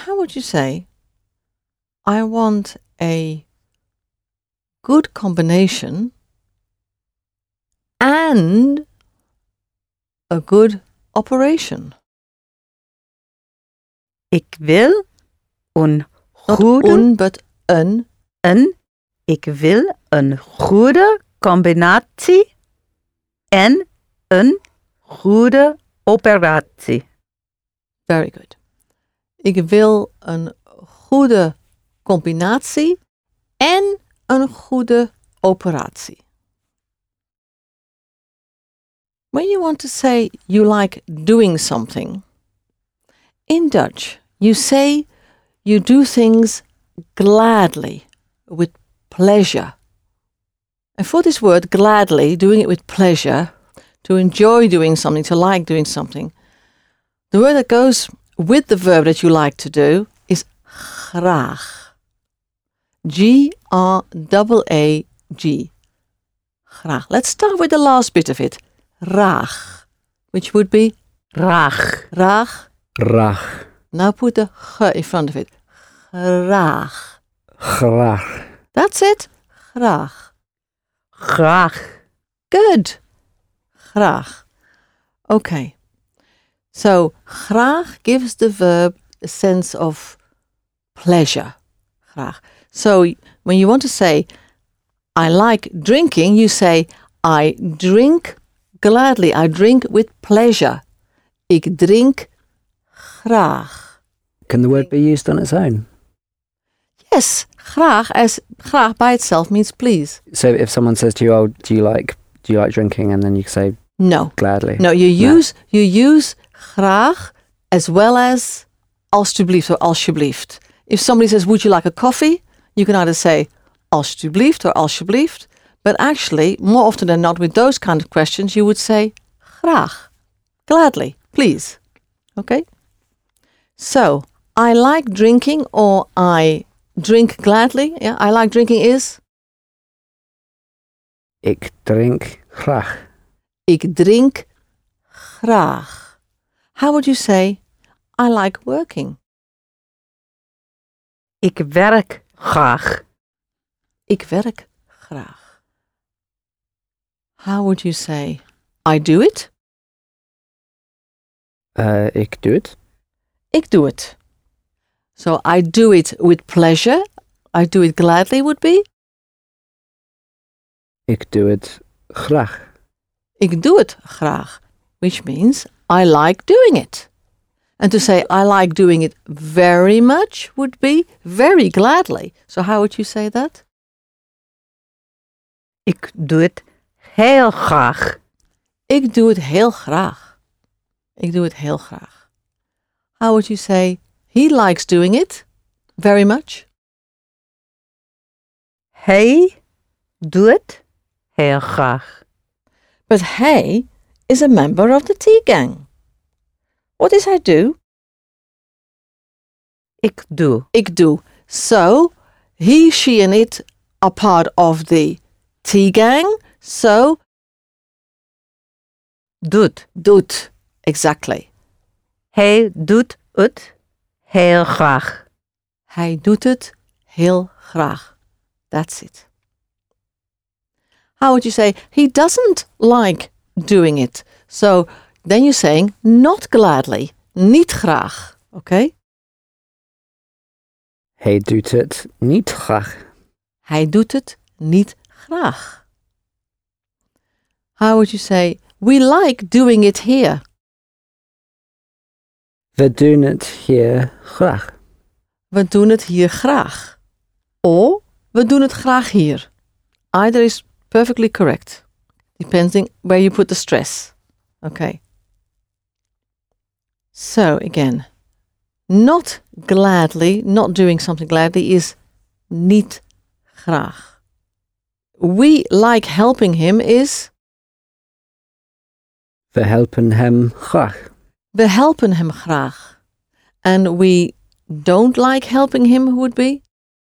how would you say, I want a good combination and a good operation? Ik wil een Not goede... un, but een. Ik wil een goede combinatie en een goede operatie. Very good. Ik wil een goede combinatie en een goede operatie. When you want to say you like doing something, in Dutch, you say you do things gladly, with pleasure. And for this word, gladly, doing it with pleasure, to enjoy doing something, to like doing something, the word that goes with the verb that you like to do is graag. G-R-A-A-G. Graag. Let's start with the last bit of it. Raag, which would be Graag. raag. Graag. Now put the g in front of it. Graag. Graag. That's it. Graag. Graag. Good. Graag. Okay. So, graag gives the verb a sense of pleasure. Graag. So, when you want to say, I like drinking, you say, I drink gladly. I drink with pleasure. Ik drink graag. Can the word be used on its own? Yes, graag, as graag by itself means please. So if someone says to you, "Oh, do you like drinking?" and then you say No. gladly. No, you use graag as well as alstublieft or alsjeblieft. If somebody says, would you like a coffee? You can either say alstublieft or alsjeblieft. But actually, more often than not, with those kind of questions, you would say graag, gladly, please. Okay? So, I like drinking or I drink gladly. Yeah, I like drinking is? Ik drink graag. Ik drink graag. How would you say, I like working? Ik werk graag. Ik werk graag. How would you say, I do it? Ik doe het. Ik doe het. So I do it with pleasure. I do it gladly would be? Ik doe het graag. Ik doe het graag, which means I like doing it. And to say I like doing it very much would be very gladly. So how would you say that? Ik doe het heel graag. Ik doe het heel graag. Ik doe het heel graag. How would you say he likes doing it very much? Hij doet het heel graag. But he is a member of the tea gang. What does hij do? Ik doe. Ik doe. So, he, she and it are part of the tea gang. So, Doet. doet. Exactly. Hij doet het heel graag. Hij doet het heel graag. That's it. How would you say, he doesn't like doing it? So, then you're saying, not gladly. Niet graag. Okay? Hij doet het niet graag. Hij doet het niet graag. How would you say, we like doing it here? We doen het hier graag. We doen het hier graag. Or, we doen het graag hier. Either is perfectly correct, depending where you put the stress. Okay. So, again, not gladly, not doing something gladly is niet graag. We like helping him is We helpen hem graag. we helpen hem graag. And we don't like helping him would be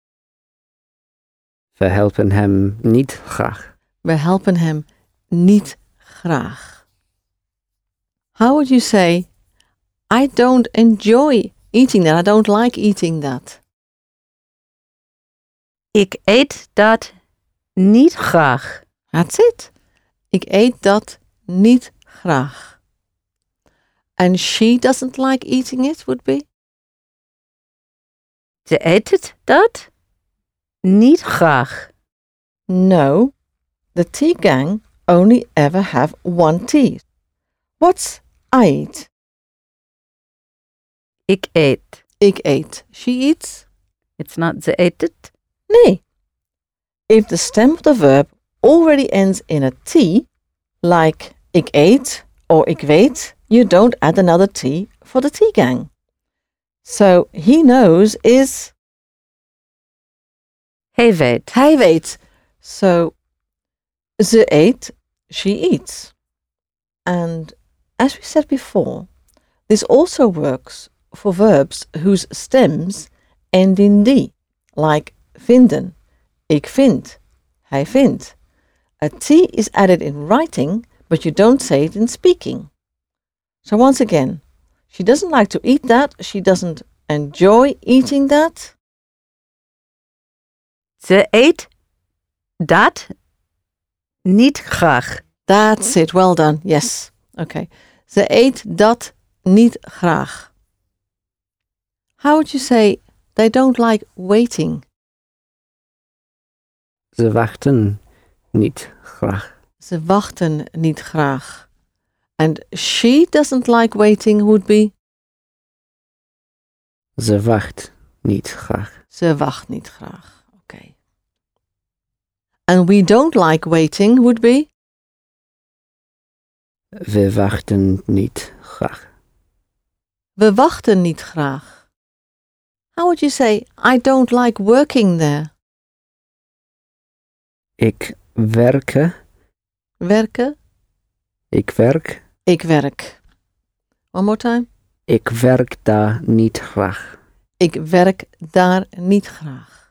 We helpen hem niet graag. we helpen hem niet graag. How would you say, I don't enjoy eating that. I don't like eating that. Ik eet dat niet graag. That's it. Ik eet dat niet graag. And she doesn't like eating it would be? Ze eet dat niet graag. No, the tea gang only ever have one tea. What's I eat? Ik eet. Ik eet. She eats? It's not ze eet het. Nee. If the stem of the verb already ends in a T, like ik eet or ik weet, you don't add another T for the tea gang. So he knows is Hij weet. hij weet. So ze eet, she eats. And as we said before, this also works for verbs whose stems end in D, like vinden. Ik vind. Hij vindt. A T is added in writing, but you don't say it in speaking. So once again, she doesn't like to eat that. She doesn't enjoy eating that. Ze eet dat niet graag. That's it. Well done. Yes. Okay. Ze eet dat niet graag. How would you say they don't like waiting? Ze wachten niet graag. Ze wachten niet graag. And she doesn't like waiting would be? Ze wacht niet graag. Ze wacht niet graag. Okay. And we don't like waiting would be? We wachten niet graag. We wachten niet graag. How would you say, I don't like working there? Ik werk. Werken? Ik werk. Ik werk. One more time. Ik werk daar niet graag. Ik werk daar niet graag.